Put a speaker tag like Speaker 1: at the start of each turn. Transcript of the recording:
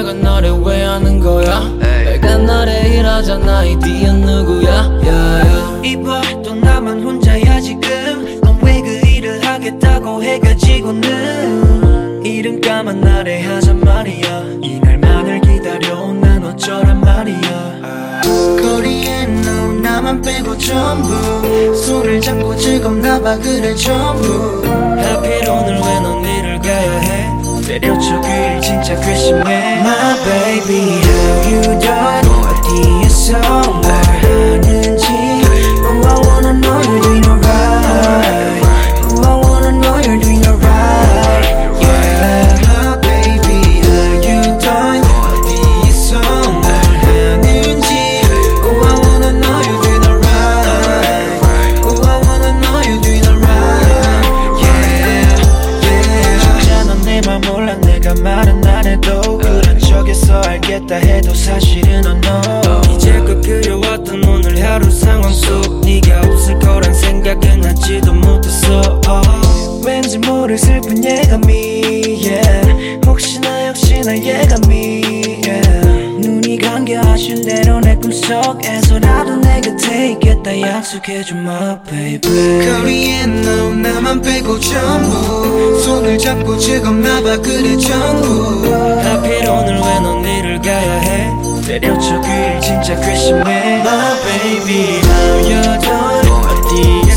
Speaker 1: 빨간 날에 왜 하는 거야? 빨간 날에 일하잖아. 이 뒤엔 누구야?
Speaker 2: 이봐 또 나만 혼자야 지금. 넌 왜 그 일을 하겠다고 해가지고는 이른 까만 날에 하잔 말이야. 이날만을 기다려온 난 어쩌란 말이야. 거리에 너 나만 빼고 전부 손을 잡고 즐겁나봐 그래 전부. 하필 오늘 왜 넌 일을 가야 해? 때려쳐 그 일 진짜 괘씸해. My baby how you done? 어디에서 뭘 하는지. Oh I wanna know you're doing alright. Oh I wanna know you're doing alright. Yeah my baby how you done? 어디에서 뭘 하는지. Oh I wanna know you're doing alright. Oh I wanna know you're doing alright. Yeah yeah. 진짜 넌 내 맘 몰라. 내가 말은 안 해도 그런 척에서 알겠다 해도 사실은 너 이제껏 그려왔던 오늘 하루 상황 속 네가 없을 거란 생각은 하지도 못했어. 왠지 모를 슬픈 예감이 yeah. 혹시나 역시나 예감이 yeah. 눈이 감겨 아쉬운 대로 내 꿈속에서라도 내 곁에 있겠다 약속해줘 my baby. 거리에 너 나만 빼고 전부 손을 잡고 즐겁나봐 그래 전부. 하필 오늘 왜 넌 일을 가야 해? 때려쳐 그 일 진짜 괘씸해. My baby how you done? 어디